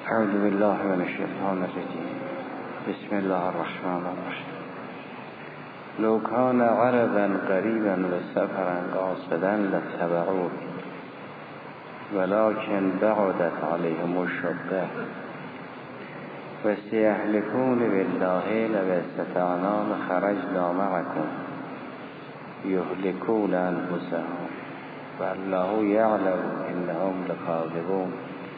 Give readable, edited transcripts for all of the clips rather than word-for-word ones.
اعوذ بالله من الشیطان الرجیم. بسم الله الرحمن الرحیم. لو کان عرضا قریبا و سفرا قاصدا لاتبعوه ولكن بعدت عليهم الشقة وسيحلفون بالله لو استطعنا لخرجنا معكم يهلكون أنفسهم والله يعلم إنهم لكاذبون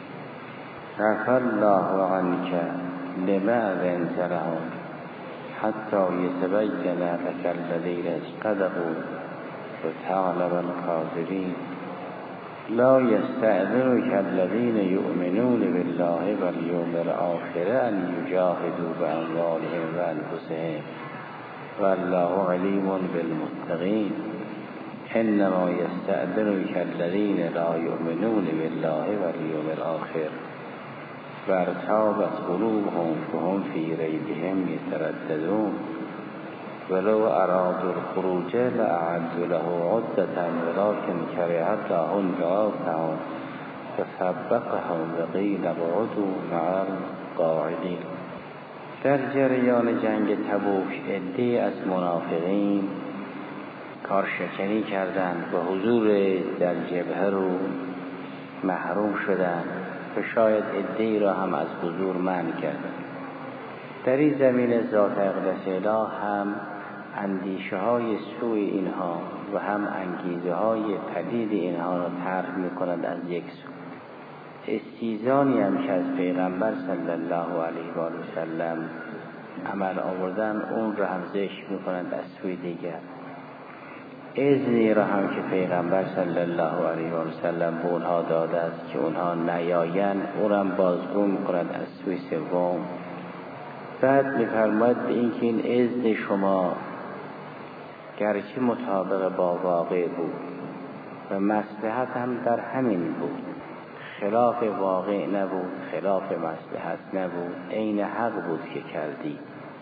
عفى الله عنك لما أذنت لهم حتى يتبين لك الذين صدقوا وتعلم الكاذبين لا يستأذنك الذين يؤمنون بالله واليوم الآخر أن يجاهدوا بأموالهم وأنفسهم والله عليم بالمتقين إنما يستأذنك الذين لا يؤمنون بالله واليوم الآخر وارتابت قلوبهم فهم في ريبهم يترددون ولو أرادوا الخروج لأعدوا له عدة ولكن كره الله بعاثهم فثبطهم وقيل اقعدوا مع القاعدين. در جریان جنگ تبوک عده‌ای از منافقین کارشکنی کردند و حضور در جبهه رو محروم شدند و شاید عده‌ای را هم از حضور منع کردند. در این زمینه ذات اقدس اله هم اندیشه های سوء اینها و هم انگیزه های پلید اینها را طرح می کند از یک سو. استیزانی هم که از پیغمبر صلی الله علیه و سلم عمل آوردن اون را هم ذکر می کند از سوی دیگر. اذنی را هم که پیغمبر صلی الله علیه و سلم به اونها داده است که اونها نیایند اون را بازگو می کند از سوی سوم. بعد می‌فرماید به این که این اذن شما گرچه مطابق با واقع بود و مصلحت هم در همین بود، خلاف واقع نبود، خلاف مصلحت نبود، عین حق بود که کردی،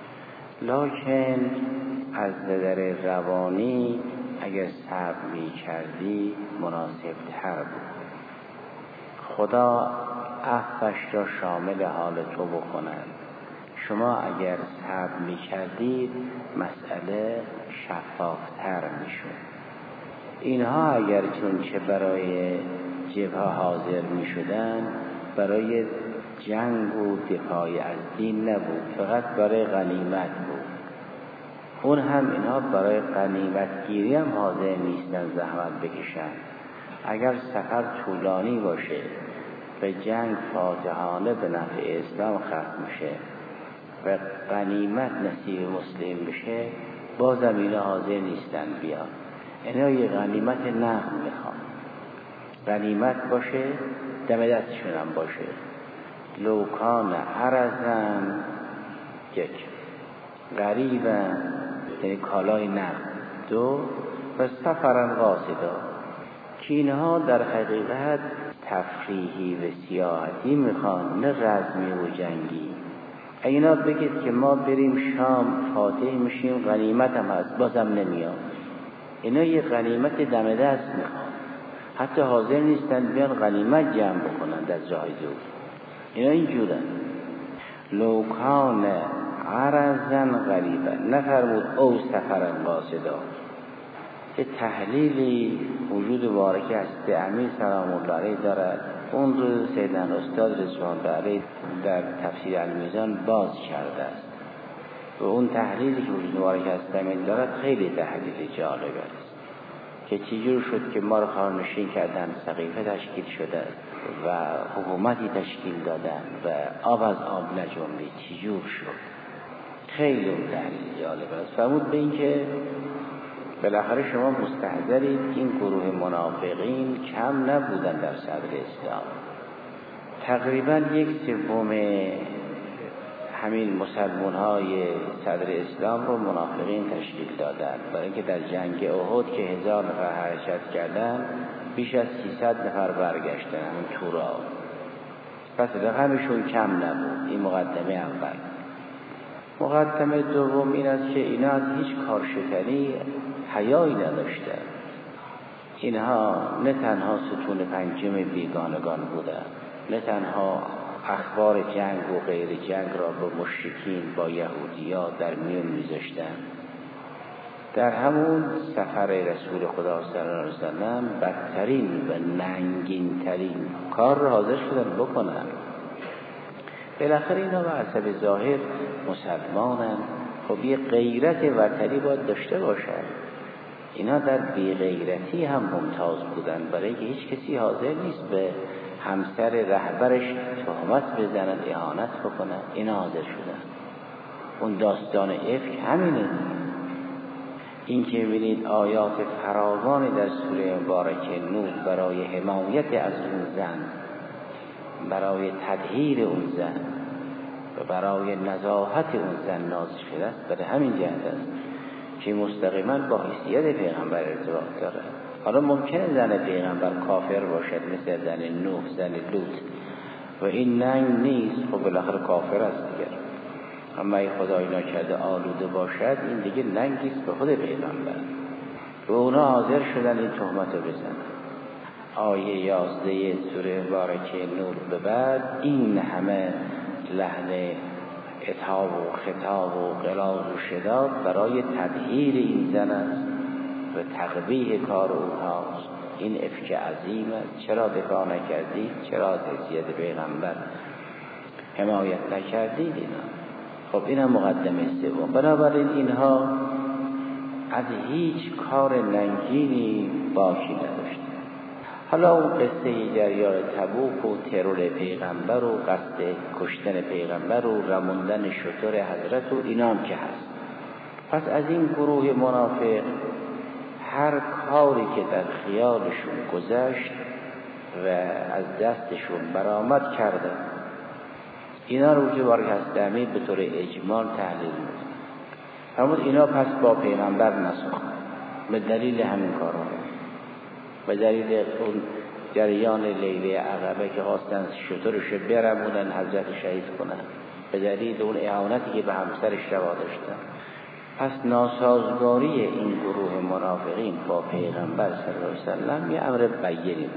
لکن از نظر روانی اگر صبر می‌کردی مناسب تر بود. خدا عفوش را شامل حال تو بکند. شما اگر صبر می‌کردید مسئله شفافتر می‌شد. اینها اگر چون چه برای جبهه حاضر می‌شدند برای جنگ و دفاع از دین نبود، فقط برای غنیمت بود. اون هم اینها برای غنیمت گیری هم حاضر نیستن زحمت بکشن. اگر سفر طولانی باشه و جنگ فاتحانه به نفع اسلام ختم شه و غنیمت نصیب مسلم بشه بازم اینا حاضر نیستن بیان. اینا یه غنیمت نقد میخوان، غنیمت باشه دم دستشون هم باشه. لو کان عرضن یک غریبا یعنی کالای نقد دو و سفرن قاصدا که اینها در حقیقت تفریحی و سیاحتی میخوان نه رزمی و جنگی. اینا بگید که ما بریم شام فاتح میشیم غنیمت هم هست بازم نمیام. اینا یه غنیمت دم دست میخوان، حتی حاضر نیستن بیان غنیمت جمع بکنن از جای دور. اینا اینجورن. لو کان عرضا غریبا نفرمود او سفرا قاصدا. یه تحلیلی وجود بارک است امیر سلام الله علیه دارد. اون رو سیدنا استاد رضوان الله علیه در تفسیر المیزان باز کرده است و اون تحلیلی که وجود بارک است امیر دارد خیلی تحلیل جالب است که چجور شد که ما رو خارنشین کردن، سقیفه تشکیل شده و حکومتی تشکیل دادن و آب از آب نجنبید چجور شد. خیلی اون تحلیل جالب است. فرمود به این که بالاخره شما مستحضرید این گروه منافقین کم نبودن در صدر اسلام. تقریبا یک سوم همین مسلمان های صدر اسلام رو منافقین تشکیل دادن، برای اینکه در جنگ احد که 1000 نفر حرکت کردن بیش از 300 نفر برگشتن همین تورا. پس رقمشون کم نبود. این مقدمه اول. مقدمه دوم این است که اینا از هیچ کارشکنی حیایی نداشتن. اینها نه تنها ستون پنجم بیگانگان بودند، نه تنها اخبار جنگ و غیر جنگ را به مشرکین با یهودی‌ها در میون میذاشتن. در همون سفر رسول خدا صلی الله علیه وسلم بدترین و ننگین ترین کار را حاضر شدن بکنن. بالاخره اینا به حسب ظاهر مسلمانن، خب یه غیرت وطنی باید داشته باشن. اینا در بی‌غیرتی هم ممتاز بودن، برای که هیچ کسی حاضر نیست به همسر رهبرش تهمت بزنن، اهانت بکنن. اینا حاضر شدن. اون داستان افک همینه. این که ببینید آیات فراوانی در سوره مبارکه نور برای حمایت از اون زن، برای تطهیر اون زن و برای نزاهت اون زن نازل شده است. برای همین جهت است که مستقیما با حیثیت پیغمبر ارتباط داره. حالا ممکنه زن پیغمبر کافر باشد، مثل زن نوح، زن لوط، و این ننگ نیست، خب بالاخره کافر است دیگر. اما ای خدای نکرده آلوده باشد، این دیگه ننگیست به خود پیغمبر. و اونا حاضر شدن این تهمت رو بزنن. آیه 11 سوره مبارکه نور به بعد این همه لحن عتاب و خطاب و غلاظ و شداد برای تطهیر این زن است و تقبیح کار اونهاست. این افک عظیم است. چرا دفاع نکردید؟ چرا از حیثیت پیغمبر حمایت نکردید؟ اینا خب این هم مقدمه سوم. بنابراین اینها از هیچ کار ننگینی باکی نداشتن. حالا اون قصه جریان تبوک و ترور پیغمبر و قصد کشتن پیغمبر و رموندن شتر حضرت و اینا هم که هست. پس از این گروه منافق هر کاری که در خیالشون گذشت و از دستشون برآمد کردن. اینا رو که بارک هستمی به طور اجمال تحلیل می‌کنه. فرمود اینا پس با پیغمبر نساختن به دلیل همین کارها، به دلیل اون جریان لیله عقبه که خواستن شترش برمونن حضرت شهید کنن، به دلیل اون اهانتی که به همسرش روا داشتن. پس ناسازگاری این گروه منافقین با پیغمبر صلی الله علیه و سلم یه امر بیینی.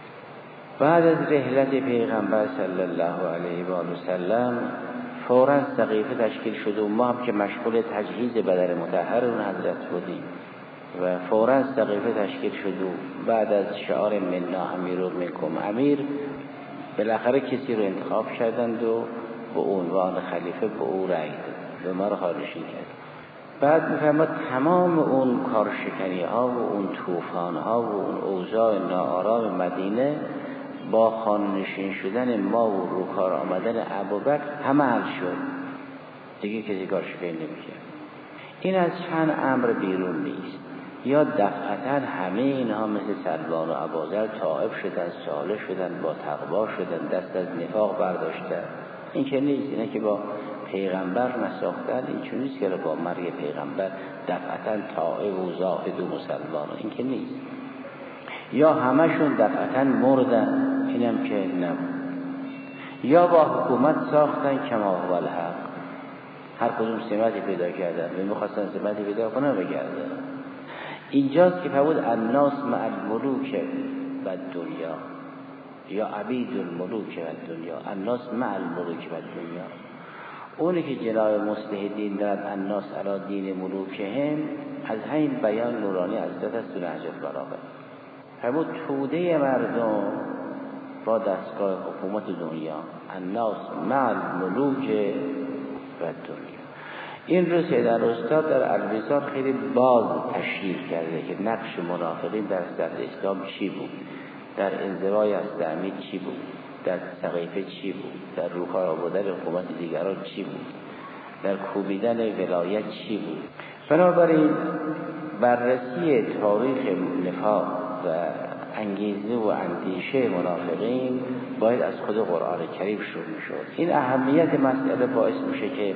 بعد از رحلت پیغمبر صلی الله علیه و سلم فوراً سقیفه تشکیل شد و ما هم که مشغول تجهیز بدن مطهر اون حضرت بودیم و فوراً سقیفه تشکیل شد و بعد از شعار منا امیر و منکم امیر بالاخره کسی رو انتخاب کردند و به عنوان خلیفه به او رأی داد، به ما رو خارشی کرد. بعد میفهمد تمام اون کارشکنی ها و اون طوفان ها و اون اوضاع ناآرام مدینه با خانه‌نشین شدن ما و روکار آمدن ابوبکر همه حل شد. دیگه کسی کارشکنی نمی‌کرد. این از چند امر بیرون نیست. یا دفعتاً همه اینها مثل سلمان و ابوذر تائب شدن، صالح شدن، با تقوا شدن، دست از نفاق برداشتن. این که نیست. اینه که با پیغمبر نساختن، این چون نیست که با مرگ پیغمبر دفعتاً تائب و زاهد و مسلمان، این که نیست. یا همشون دفعتاً مردن، اینم که نبود. یا با حکومت ساختن کما هو الحق، هر کدوم سمتی پیدا کردن و میخواستن سمتی پیدا کنن بگردن. اینجاست که فرمود الناس مع الملوک و دنیا یا عبید الملوک و دنیا. الناس مع الملوک و دنیا، اونی که جناب مصلح دین دارد الناس علی دین ملوکهم، از همین بیان نورانی حضرت است تو نهج البلاغه. فرمود توده مردم با دستگاه حکومت دنیا، الناس مع الملوک و دنیا. این رو سید الاستاد در الوصال خیلی باز تشریح کرده که نقش منافقین در اسلام چی بود، در انزوای از تعمید چی بود، در سقیفه چی بود، در روکار آوردن حکومت دیگران چی بود، در کوبیدن ولایت چی بود. بنابراین بررسی تاریخ نفاق و انگیزه و اندیشه منافقین باید از خود قرآن کریم شروع می‌شد. این اهمیت مسئله باعث میشه که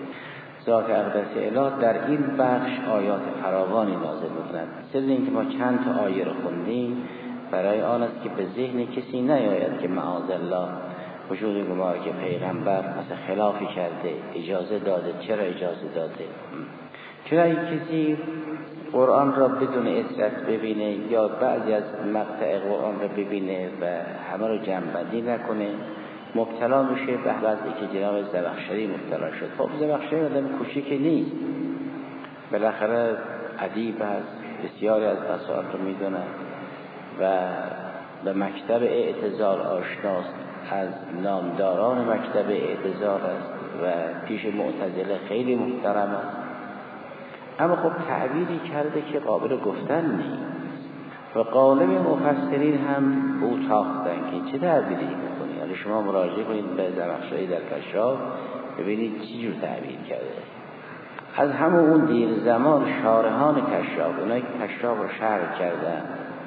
ذات اقدس الهی در این بخش آیات فراوانی نازل می‌کند. سر این که ما چند تا آیه رو خوندیم برای آن است که به ذهن کسی نیاید که معاذالله وجود گمار که پیغمبر مثلا خلافی کرده، اجازه داده. چرا اجازه داده؟ چرا این کسی قرآن را بدون اصرت ببینه یا بعضی از مقطع قرآن را ببینه و همه رو جمع بندی نکنه مبتلا میشه به وضعی که جناب زمخشری مبتلا شد. خب زمخشری آدم کوچیکی نیست، بالاخره ادیب هست، بسیاری از مسائل رو میدونه و به مکتب اعتزال آشناست، از نامداران مکتب اعتزال است و پیش معتزله خیلی محترم است. اما خب تعبیری کرده که قابل گفتن نیست و غالب مفسرین هم او تاختن که چه تعبیری میکنی. یعنی شما مراجعه کنید به زمخشری در کشاف ببینید چی جور تعبیر کرده. از همون اون دیر زمان شارحان کشاف، اونایی که کشاف رو شرح کردن،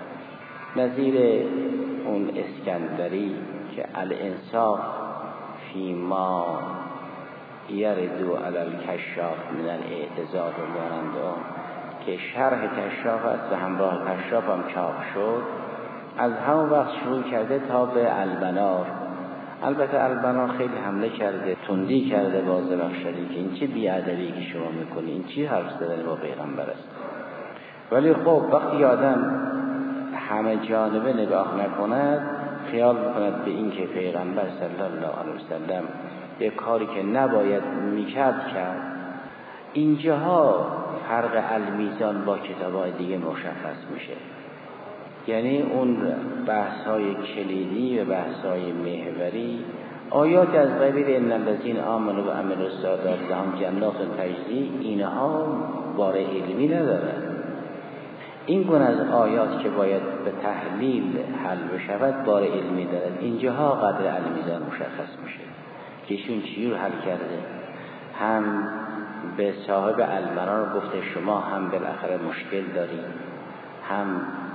نظیر اون اسکندری که الانصاف فیما یردو علی الکشاف من الاعتزال و مانند اون که شرح کشاف است و همراه کشاف هم چاپ شد، از همون وقت شروع کرده تا به البنار. البته البنار خیلی حمله کرده، تندی کرده با زمخشری که این چه بی‌ادبی که شما میکنی، این چی حرف زدن با پیغمبر است. ولی خب وقتی آدم همه جانبه نگاه نکند، خیال میکند به این که پیغمبر صلی الله علیه وسلم یک کاری که نباید میکرد کرد. اینجاها فرق المیزان با کتاب‌های دیگه مشخص میشه. یعنی اون بحث‌های کلیدی و بحث‌های محوری، آیات از قبیل ان الذین آمنوا و عملوا الصالحات لهم جنات تجری، اینها بار علمی ندارن. این گونه از آیات که باید به تحلیل حل بشود بار علمی دارد. اینجاها قدر المیزان مشخص میشه که ایشون چی رو حل کرده. هم به صاحب المنار گفته شما هم بالاخره مشکل دارید، هم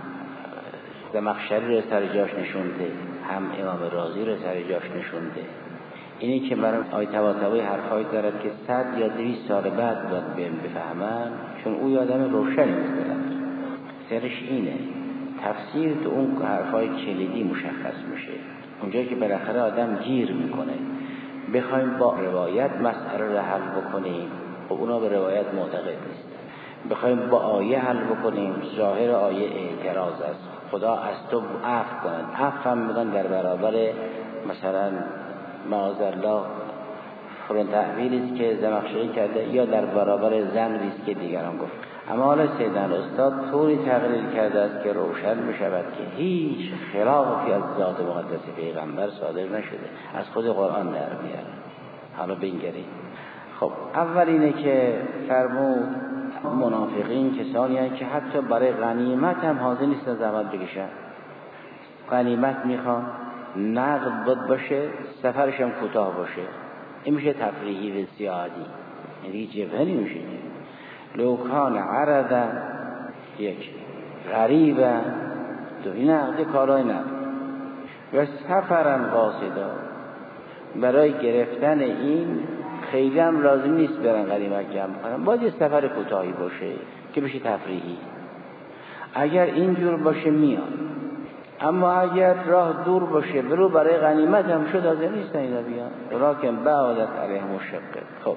زمخشری رو سر جاش نشونده، هم امام رازی رو سر جاش نشونده. اینی که برای آیه طباطبایی حرفایی دارد که 100 یا 200 سال بعد باید بفهمن، چون او آدم روشنی می‌کنه. سرش اینه، تفسیر تو اون حرفای کلیدی مشخص میشه. اونجایی که بالاخره آدم گیر میکنه، بخوایم با روایت مسئله رو حل بکنیم، خب اونا به روایت معتقد نیست. بخوایم با آیه حل بکنیم، ظاهر آیه اعتراض است. خدا از تو عفو کند. عفو هم میگن در برابر مثلا معاذالله فرون تحویلی است که زمخشری کرده، یا در برابر ذنبی است که دیگران گفت. اما حالا سیدنا استاد طوری تقریر کرده است که روشن می‌شود که هیچ خلافی از ذات مقدس پیغمبر صادر نشده، از خود قرآن در میاد. حالا بنگرید. خب اول اینه که فرمود منافقین کسانی هستند که حتی برای غنیمت هم حاضر نیستن زحمت بکشن. غنیمت میخوان، نقد بود باشه، سفرش هم کوتاه باشه. این میشه تفریحی و زیادی، یعنی جبهنی میشه. لوکان عرضا، یک غریبا، دو این عقد کارای نقد و سفرن قاصدا، برای گرفتن این خیلی هم لازم نیست برن غنیمت جمع کنن، باید یه سفر کوتاهی باشه که بشه تفریحی. اگر اینجور باشه میاد، اما اگر راه دور باشه برو برای غنیمت هم شد حاضر نیستن اینا بیان. راکن بعدت علیهم الشقه. خب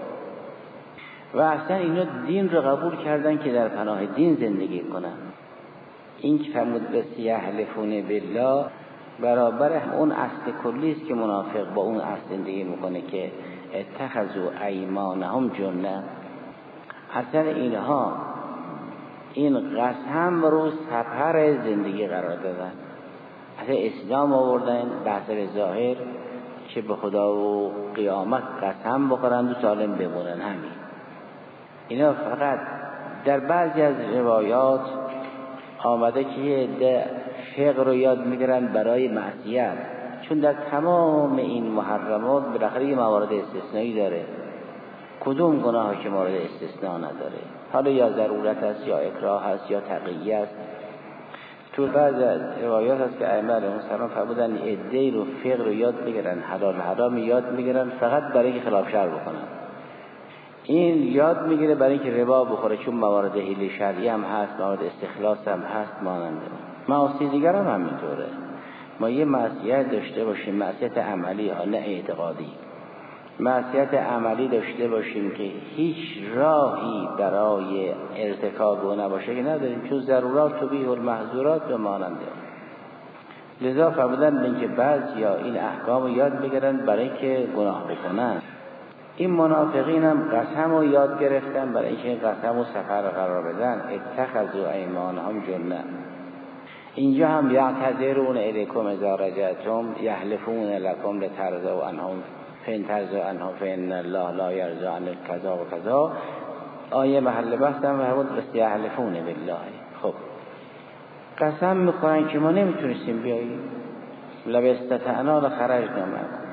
و اصلا اینا دین رو قبول کردن که در پناه دین زندگی کنن. این که فرمود به سیحلفون بالله برابر اون اصل کلی است که منافق با اون اصل زندگی میکنه که اتخذوا ایمانهم جنة. اصلا اینها این قسم رو سپر زندگی قرار دادن. اصلا اسلام آوردن بحث ظاهر که به خدا و قیامت قسم بخورند و سالم بمونن. همین اینا فقط در بعضی از روایات آمده که یه فقه رو یاد میگیرن برای معصیت، چون در تمام این محرمات بالاخره یه موارد استثنایی داره. کدوم گناه که مورد استثناء نداره؟ حالا یا ضرورت است یا اکراه است یا تقیه است. تو بعضی از روایات هست که ائمه علیهم السلام فرمودن عده‌ای رو فقه رو یاد میگیرن، حلال حرام یاد میگیرن فقط برای اینکه خلاف شرع بکنن. این یاد میگیره برای اینکه ربا بخوره، چون موارد حیل شرعی هم هست، موارد استخلاص هم هست، مانند معاصی دیگر هم همینطوره. ما یه معصیت داشته باشیم، معصیت عملی ها نه اعتقادی، معصیت عملی داشته باشیم که هیچ راهی برای ارتکاب او نباشه که نداریم، چون ضرورات تبیح المحظورات و مانند. لذا فرمودن اینکه بعضیا این احکام رو یاد بگیرن برای که گناه بکنن. این منافقین هم قسم رو یاد گرفتن برای اینکه قسم رو سفر قرار بدن. اتخذوا ایمانهم جنة. اینجا هم یعتذرون الیکم اذا رجعتم یحلفون لکم لترضوا عنهم فإن ترضوا عنهم فإن الله لا یرضی عن کذا و کذا. آیه محل بحث هم فرمود یحلفون بالله. خب قسم میخورن که ما نمیتونستیم بیاییم، لو استطعنا لخرجنا معکم.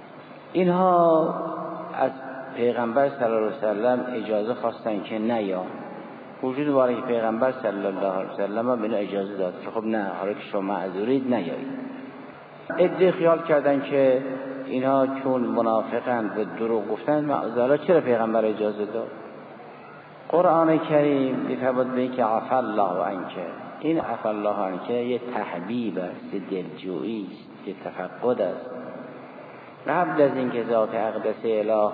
اینها از پیغمبر صلی الله علیه وسلم اجازه خواستن که نیان. وجود باره که پیغمبر صلی الله علیه وسلم به اینا اجازه داد که خب نه، حالا که شما معذورید نیایید. عده خیال کردن که اینها چون منافقن و دروغ گفتن معذرت، چرا پیغمبر اجازه داد؟ قرآن کریم میفرماید به اینکه عفا الله عنک. این عفا الله عنک یه تحبیب است، دلجویی است، یه تفقد است. قبل از اینکه ذات اقدس اله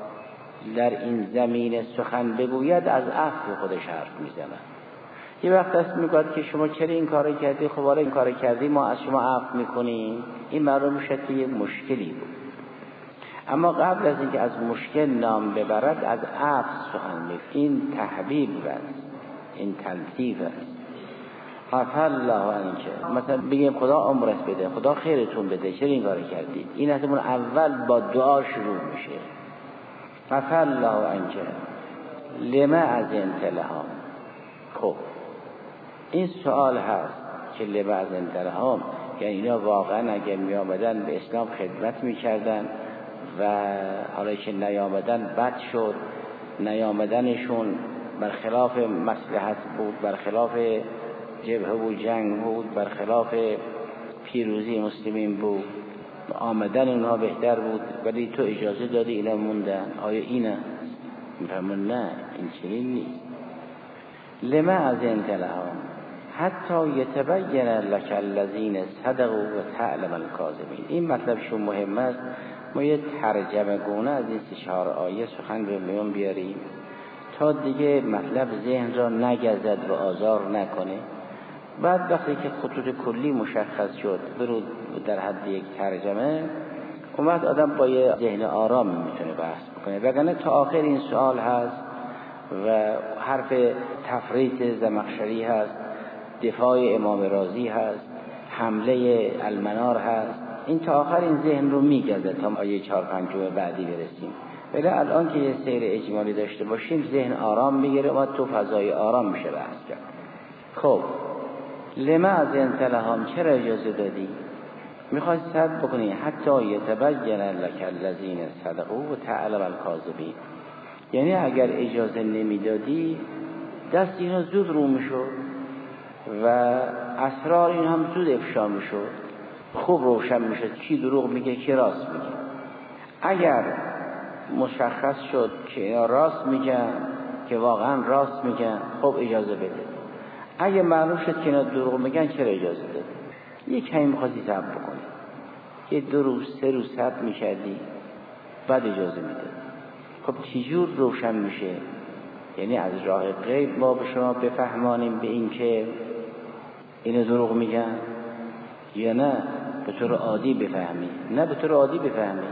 در این زمین سخن بگوید از عفو خودش حرف میزنه. یه وقت است میگوید که شما چرا این کارو کردی؟ خب حالا این کارو کردی ما از شما عفو میکنیم. این معلوم میشه که یه مشکلی بود، اما قبل از اینکه از مشکل نام ببرد از عفو سخن میگه. این تحبیب است، این تلطیف است. عفا الله عنک. مثلا بگیم خدا عمرت بده، خدا خیرتون بده، چرا این کارو کردید؟ این از اون اول با دعا شروع میشه. عفا الله عنک لما اذنت لهم. خب این سوال هست که لما اذنت لهم، یعنی اینا واقعا اگر می آمدن به اسلام خدمت میکردن و حالا که نیامدن بد شد، نیامدنشون برخلاف مصلحت بود، برخلاف جبهه و جنگ بود، برخلاف پیروزی مسلمین بود، آمدن اونها بهتر بود، ولی تو اجازه دادی اینا موندن. آیا اینه؟ میفهمون نه، این چنین نیست. لما اذنت لهم حتی یتبین لک الذین صدقوا و تعلم الکاذبین. این مطلبشون مهم است. ما یه ترجمه گونه از این 3-4 آیه سخن به میون بیاریم تا دیگه مطلب ذهن را نگزد و آزار نکنه. بعد وقتی که خطوط کلی مشخص شد برود در حد یک ترجمه، اون وقت آدم با یه ذهن آرام میتونه بحث بکنه. وگرنه تا آخر این سوال هست و حرف تفریط زمخشری هست، دفاع امام رازی هست، حمله المنار هست. این تا آخر این ذهن رو میگزه تا آیه 4-5 بعدی برسیم. ولی الان که یه سیر اجمالی داشته باشیم ذهن آرام میگیره و تو فضای آرام میشه بحث کرد. خب لما اذنت لهم، چرا اجازه دادی؟ میخوای صبر بکنی حتی یتبین لک الذین صدقوا و تعلم الکاذبین. یعنی اگر اجازه نمیدادی دست اینا زود رو میشد و اسرار این هم زود افشا میشد، خوب روشن میشد کی دروغ میگه کی راست میگه. اگر مشخص شد که اینا راست میگن، که واقعا راست میگن، خب اجازه بده. اگه معلوم شد که اینا دروغ میگن، چرا اجازه دادی؟ یک کمی میخواستی صبر بکنی، یه 2 روز 3 روز صبر میکردی بعد اجازه میدادی. خب چجور روشن میشه؟ یعنی از راه غیب ما به شما بفهمانیم به این که اینو دروغ میگن، یا نه به طور عادی بفهمی؟ نه به طور عادی بفهمی.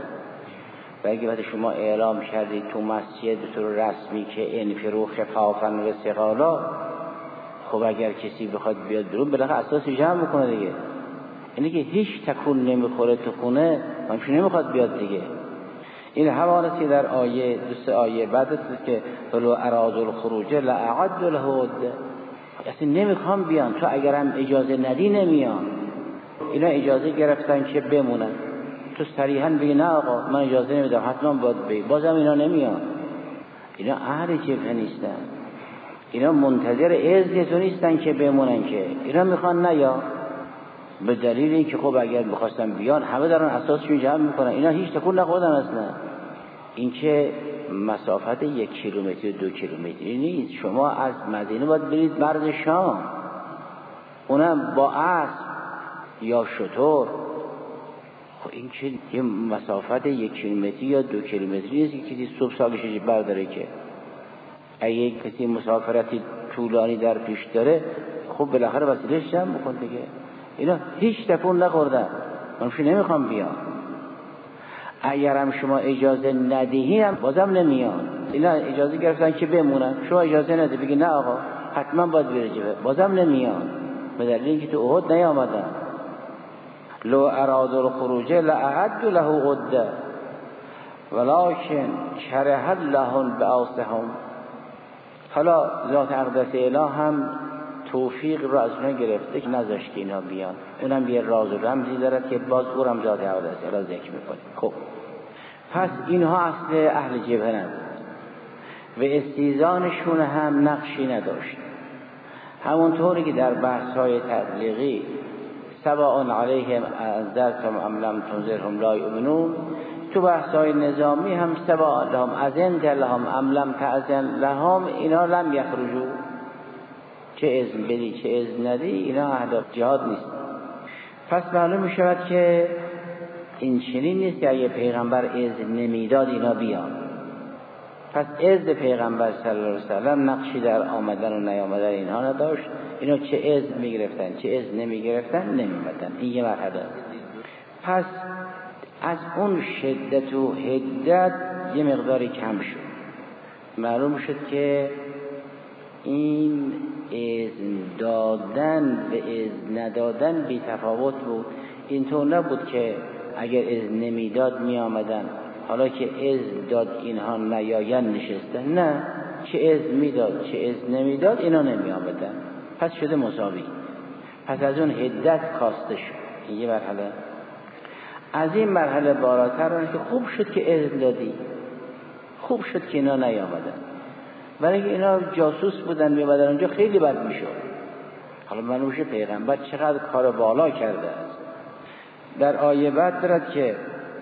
و اگه بعد شما اعلام کردید تو مسجد به طور رسمی که انفروا خفافا و ثقالا، خب اگر کسی بخواد بیاد بیرون بالاخره اساس جمع میکنه دیگه. اینه که هیچ تکون نمیخوره تو خونه، همش نمیخواد بیاد دیگه. این حوالتی در آیه 2 آیه بعد است که ولو ارادوا الخروج لاعد له عده. اصلا نمیخوام بیان، تو اگر هم اجازه ندی نمیان. اینا اجازه گرفتن که بمونن، تو صریحا بگی نه آقا من اجازه نمیدم حتما باید بگی، بازم اینا نمیان. اینا اهل جبهه نیستن، اینا منتظر اذن تو نیستن که بمونن، که اینا میخوان نیا. به دلیل اینکه خب اگر بخواستن بیان همه دارن اساسشون جمع میکنن، اینا هیچ تکون نخوردن اصلا. این که مسافت 1 کیلومتر 2 کیلومتری نیست. شما از مدینه باید برید مرز شام، اونم با اسب یا شتر. خب این که یه مسافت 1 کیلومتری یا 2 کیلومتری نیست که کسی صبح ساقش برداره. که اگه کسی مسافرتی طولانی در پیش داره خب بالاخره وسیله‌اش جمع بکن دیگه. اینا هیچ تکون نخوردن، منش نمیخوام بیان. اگرم شما اجازه ندهی هم بازم نمیان. اینا اجازه گرفتن که بمونن، شما اجازه نده بگی نه آقا حتما باید بره جبهه، بازم نمیان، به دلیل اینکه تو احد نیامدن. لو ارادوا الخروج لاعدوا له عده ولکن کره الله بعاثهم. حالا ذات اقدس اله هم توفیق رو از اونها گرفته که نذاشت که اینا بیان. اونم یه راز و رمزی دارد که باز اونم ذات اقدس اله ذکر میکنه. خب پس اینها اصل اهل جبهه نبود و استیزانشون هم نقشی نداشت. همونطوری که در بحث‌های تبلیغی سواء علیهم انذرتم ام لم تنذرهم لا یؤمنون، تو بحث‌های نظامی هم سواء لهم اذنت لهم ام لم تأذن لهم، اینا لم یخرجوا، چه اذن بدی چه اذن ندی اینا اهل جهاد نیست. پس معلوم می‌شود که این چنین نیست که اگه پیغمبر اذن نمیداد اینا بیان. پس اذن پیغمبر صلی الله علیه و سلم نقشی در آمدن و نیامدن اینها نداشت. اینا چه اذن میگرفتن چه اذن نمیگرفتن نمیمدن. این یه مرحله. پس از اون شدت و حدت یه مقداری کم شد. معلوم شد که این اذن دادن و اذن ندادن بی تفاوت بود. اینطور نبود که اگر اذن نمیداد می آمدن، حالا که اذن داد اینها نیاین نشستن. نه، چه اذن میداد چه اذن نمیداد اینا نمی آمدن. پس شده مساوی. پس از اون حدت کاسته شد. این یه مرحله. از این مرحله بالاتر که خوب شد که اذن دادی، خوب شد که اینا نیامدن، برای که اینا جاسوس بودن میامدن اونجا خیلی بد میشد. حالا منوش پیغمبر چقدر کار بالا کرده است. در آیه بعد دارد که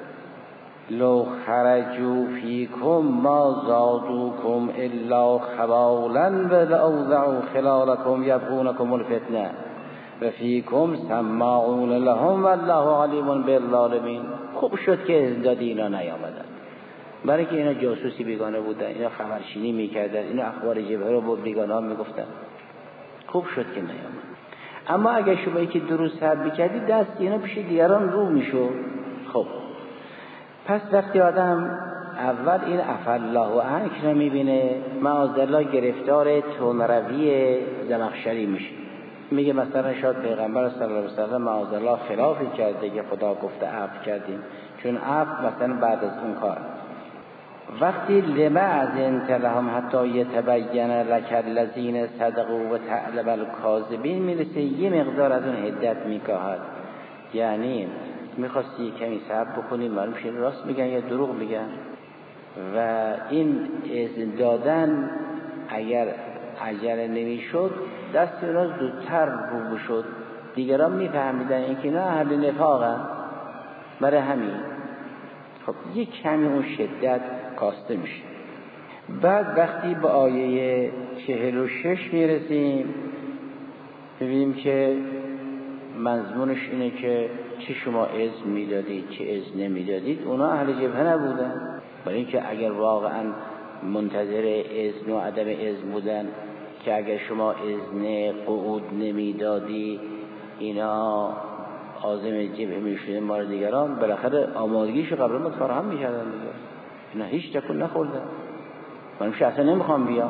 لو خرجوا فیکم ما زادوکم الا خبالا ولأوضعوا خلالکم یبغونکم الفتنه و فیکم سماعون لهم والله علیم بالظالمین. خوب شد که اذن دادی اینا نیامدن، برای که اینا جاسوسی بیگانه بودن، اینا خبرچینی میکردن، اینا اخبار جبهه رو بود بیگانه ها میگفتن. خوب شد که نیامد. اما اگر شما یکی درست حد میکردی دست اینا پیش دیگران رو میشد. خب پس وقتی آدم اول این عفالله عنک رو میبینه، معاذالله گرفتار تندروی زمخشری میشه. میگه مثلا شاید پیغمبر صلی الله علیه و سلم معاذالله خلافی کرده که خدا گفته عفو کردیم، چون عفو مثلا بعد از اون کار. وقتی لما اذنت لهم حتی یتبین لک الذین صدقوا و تعلم الکاذبین میرسه، یه مقدار از اون حدت میکاهد. یعنی میخواستی کمی صبر بکنی معلوم شه راست میگن یا دروغ میگن. و این اذن دادن اگر عجله نمیشد دست اونا زودتر رو بشد، دیگران میفهمیدن اینکه نه اهل نفاقن. برای همین خب یک کمی اون شدت کاسته میشه. بعد وقتی به آیه 46 میرسیم ببینیم که مضمونش اینه که چه شما اذن میدادید چه اذن نمیدادید. اونا اهل جبهه نبودن، برای اینکه اگر واقعا منتظر اذن و عدم اذن بودن که اگر شما اذن قعود نمیدادی اینا عازم جبهه میشدن مار دیگران، بالاخره آمادگیشو قبل ما فراهم میکردن دیگه. اینا هیچ تکون نخوردن، منوش اصلا نمیخوام بیام.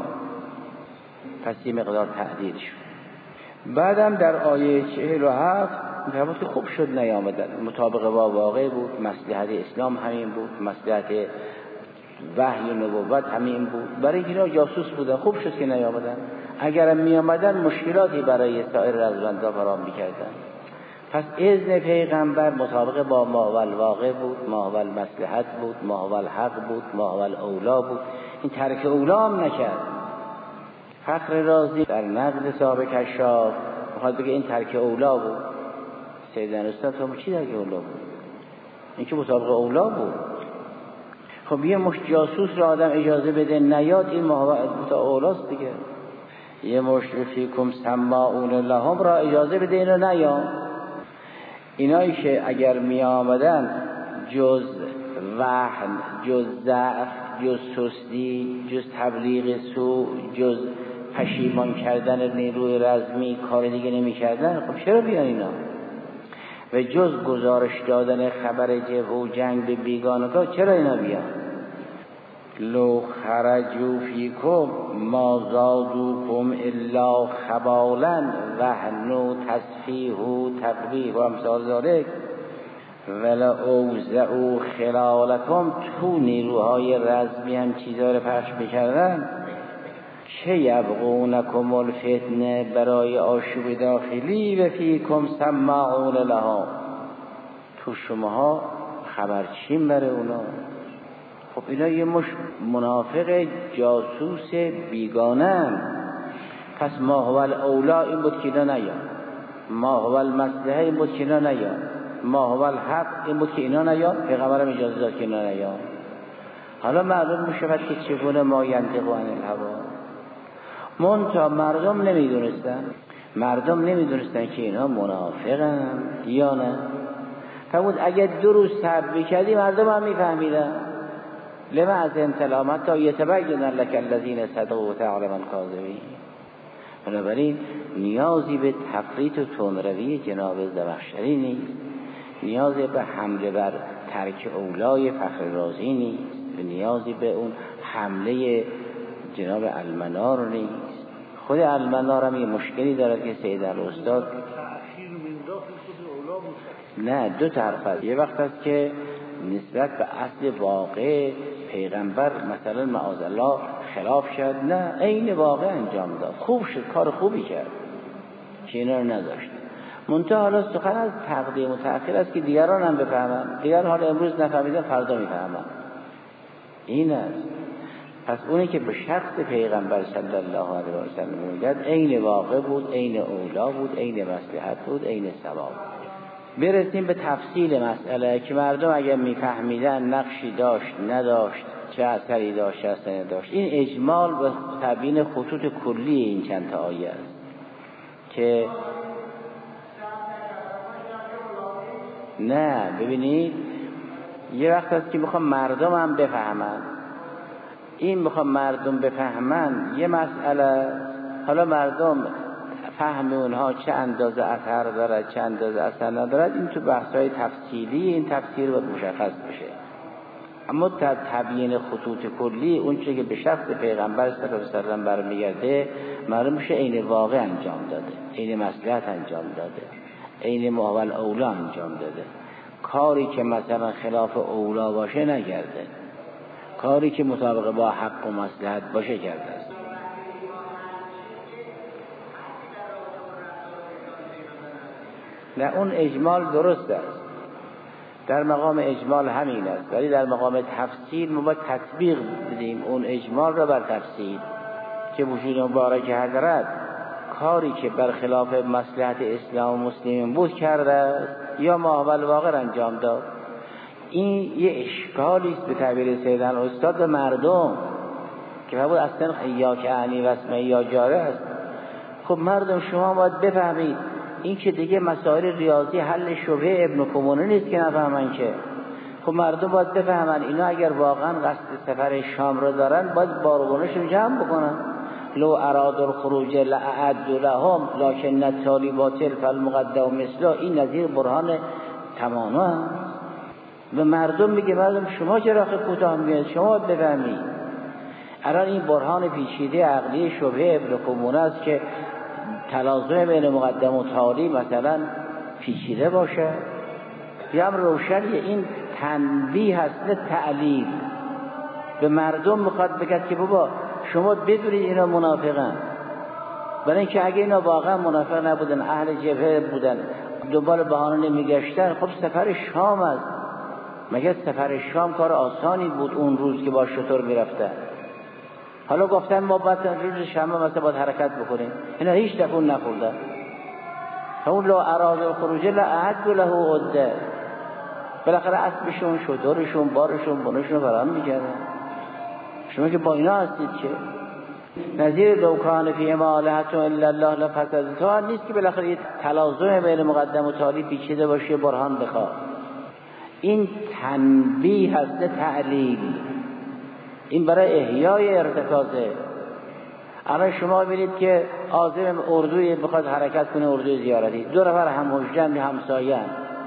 پس یه مقدار تعدیل شد. بعدم در آیه 47 میفهمید که خوب شد نیامدن، مطابق با واقع بود، مصلحت اسلام همین بود، مصلحت وحی و نبوت همین بود. برای اینا جاسوس بودن، خوب شد که نیامدن. اگرم میامدن مشکلاتی برای سایر رزمندا فراهم میکردن. پس اذن پیغمبر مطابق با ما و الواقع بود، ما و المصلحت بود، ما و الحق بود، ما و الاولا بود. این ترک اولا هم نکرد. فخر رازی در نقد صاحب کشاف میخواد بگه این ترک اولا بود. سیدن استاد تو چی ترک اولا بود؟ این که مطابق اولا بود. خب یه مش جاسوس را آدم اجازه بده نیاد، این مطابق اولاست دیگه. یه مش فیکم سماعون لهم را اجازه بده اینو نیاد. اینایی که اگر می آمدن جز وحن، جز ضعف، جز سستی، جز تبلیغ سوء، جز پشیمان کردن نیروی رزمی کار دیگه نمی کردن، خب چرا بیان اینا؟ و جز گزارش دادن خبر جبه و جنگ به بیگانگاه چرا اینا بیان؟ لو خرجوا فیکم ما زادوکم الا خبالا وهن و تصفیح و تقبیح و امثال ذالک ولا اوزعوا خلالکم. تو نیروهای رزمی هم چیزا رو پخش بکردن. چه یبغونکم الفتنه، برای آشوب داخلی، و فیکم سماعون لها، تو شماها خبرچین برای اونا. خب اینا یه مش منافق جاسوس بیگانه. پس ما هو الاولا این بود که اینا نیان، ما هو المصلحه این بود که اینا نیان، ما هو الحق این بود که اینا نیان. پیغمبرم اجازه داد که اینا نیان. حالا معلوم میشود که چگونه ما ینطق عن الهوا. منتها مردم نمیدونستن که اینا منافقن یا نه. فرمود اگه 2 روز صبر میکردی مردم هم میفهمیدن. لما از انتلامت تا یتبین لک الذین صدقوا و تعلم الکاذبین. بنابراین نیازی به تفریط و تندروی جناب زمخشری نیست، نیازی به حمله بر ترک اولای فخر رازی نیست، نیازی به اون حمله جناب المنار نیست. خود المنار هم یه مشکلی دارد که سید الاستاد نه 2 طرف هست. یه وقت هست که نسبت به اصل واقع پیغمبر مثلا معاذالله خلاف شد، نه عین واقع انجام داد، خوب شد، کار خوبی کرد که اینا رو نذاشت. منتها حالا سخن از تقدیم و تأخیر است که دیگران هم بفهمن. دیگر حالا امروز نفهمیدن فردا میفهمن. این است. پس اونی که به شخص پیغمبر صلی الله علیه و سلم میگد عین واقع بود، عین اولا بود، عین مصلحت بود، عین ثواب. برسیم به تفصیل مسئله که مردم اگر میفهمیدن نقشی داشت نداشت، چه اثری داشت چه اثری نداشت. این اجمال و تبیین خطوط کلی این چند تا آیه است که نه ببینید یه وقت هست که میخوام مردم هم بفهمن. این میخوام مردم بفهمن یه مسئله. حالا مردم فهم اونها چه اندازه اثر دارد چه اندازه اثر ندارد، این تو بحث‌های تفصیلی این تفسیر باید مشخص بشه. اما تبیین خطوط کلی اون چیزی که به شخص پیغمبر صلی الله علیه و سلم برمیگرده معلوم میشه عین واقع انجام داده، عین مصلحت انجام داده، عین ماول اولا انجام داده. کاری که مثلا خلاف اولا باشه نکرده، کاری که مطابق با حق و مصلحت باشه کرده است. نه اون اجمال درست است، در مقام اجمال همین است، ولی در مقام تفصیل ما باید تطبیق بدیم اون اجمال را بر تفصیل که وجود مبارک حضرت کاری که برخلاف مصلحت اسلام و مسلمین بود کرده یا ماول واقع انجام داد. این یه اشکالی است به تعبیر سیدن استاد به مردم که بود اصلا یا که عنی و اسمه یا جاره است. خب مردم شما باید بفهمید این که دیگه مسائل ریاضی حل شبهه ابن کمونه نیست که نفهمن که. خب مردم باید بفهمن اینا اگر واقعا قصد سفر شام رو دارن باید بارگونشون جمع بکنن. لو اراد الخروج لأعد لهم لكن التالي باطل فالمقدم مثله. این نظیر برهان تماما به مردم میگه مردم شما چرا کوتاه میاد، شما بفهمید. الان این برهان پیچیده عقلی شبهه ابن کمونه است که تلازم بین مقدم و تالی مثلا پیچیده باشه. یا روشنیه این تنبیه هست نه تعلیل. به مردم میخواد بگه که بابا شما بدونید اینا منافقن، برای اینکه اگه اینا واقعا منافق نبودن اهل جبهه بودن دنبال بهانه نمیگشتن. خب سفر شام است، مگه سفر شام کار آسانی بود اون روز که با شطور میرفتن؟ حالا گفتن ما باید روز شنبه مثلا باید حرکت بکنیم، اینا هیچ دفعون نخوردن. اون لو اراد الخروج لأعد له عده. بالاخره اسبشون شطورشون بارشون بنشون فرام میکردن. شما که با اینا هستید که نظیر لو کان فی مالحت الا الله لفسدتها نیست که بالاخره یه تلازم بین مقدم و تالی پیچیده باشه برهان بخواد. این تنبیه هست نه تعلیل. این برای احیای ارتکازه. اما شما ببینید که عازم اردوی بخواد حرکت کنه، اردوی زیارتی، 2 نفر هم حجم همسایه‌اند،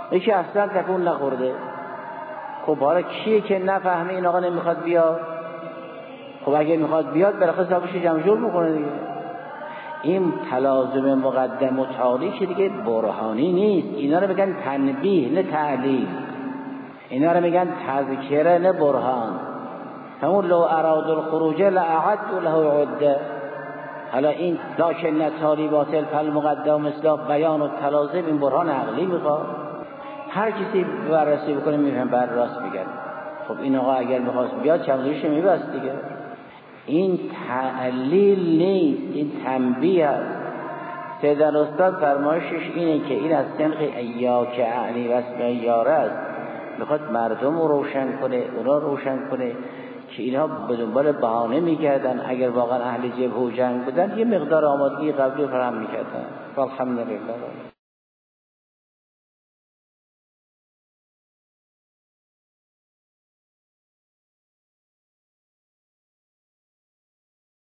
یکی اصلا تکون نخورده. خب حالا کیه که نفهمه این آقا نمیخواد بیاد؟ خب اگه میخواد بیاد بالاخره حسابش جمع جور میکنه دیگه. این تلازم مقدم و تالی که دیگه برهانی نیست. اینا رو میگن تنبیه نه تعلیل، اینا رو میگن تذکره نه برهان. همون لو اراد الخروج لاعد له عده. حالا این لکن تالی باطل فالمقدم مثل بیان و تلازم، این برهان عقلی میخواد. هر کسی بررسی بکنه میفهم بر راست میگن. خب این آقا اگر میخواست بیاد چمزوریش میبست دیگه. این تعلیل نیست، این تنبیه است. سید الاستاد فرمایشش اینه که این از سنخ ایاک اعنی واسم یاره است، میخواد مردم رو روشن کنه، اونا روشن کنه که اینها به دنبال بهانه میگردن. اگر واقعا اهل جبهه و جنگ بودن یه مقدار آمادگی قبلی فراهم میکردن. الحمدلله.